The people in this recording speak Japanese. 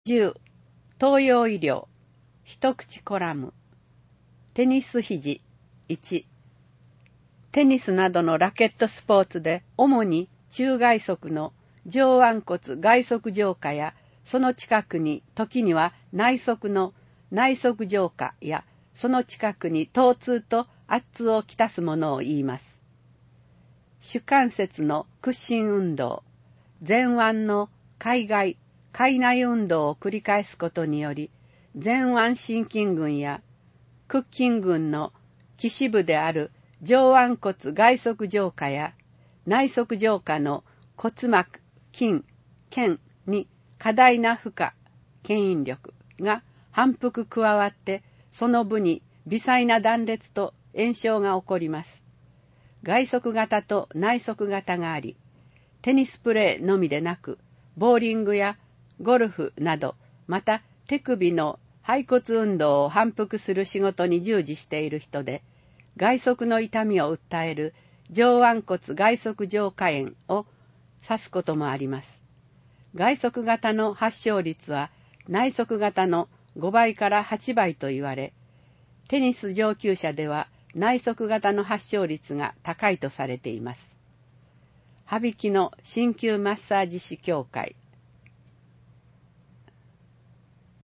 10、東洋医療、一口コラム。テニス肘。1、テニスなどのラケットスポーツで主に中外側の上腕骨外側上下やその近くに時には内側の内側上下やその近くに疼痛と圧痛をきたすものを言います。主関節の屈伸運動、前腕の海外海内運動を繰り返すことにより、前腕伸筋群や屈筋群の基支部である上腕骨外側上下や内側上下の骨膜、筋、腱に過大な負荷、牽引力が反復加わって、その部に微細な断裂と炎症が起こります。外側型と内側型があり、テニスプレーのみでなく、ボーリングやゴルフなど、また手首の背骨運動を反復する仕事に従事している人で、外側の痛みを訴える上腕骨外側上下炎を指すこともあります。外側型の発症率は内側型の5倍から8倍と言われ、テニス上級者では内側型の発症率が高いとされています。羽曳の鍼灸マッサージ師協会